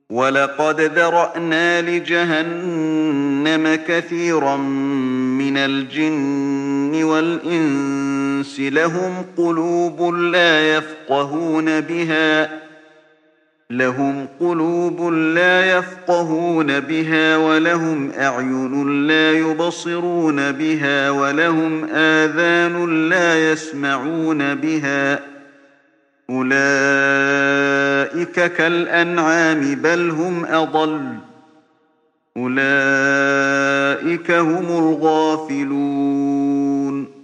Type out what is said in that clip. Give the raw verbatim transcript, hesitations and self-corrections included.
وَلَقَدْ ذَرَأْنَا لِجَهَنَّمَ كَثِيرًا مِنَ الْجِنِّ وَالْإِنسِ لَهُمْ قُلُوبٌ لَّا يَفْقَهُونَ بِهَا لهم قلوب لا يفقهون بها ولهم أعين لا يبصرون بها ولهم آذان لا يسمعون بها أولئك كالأنعام بل هم أضل أولئك هم الغافلون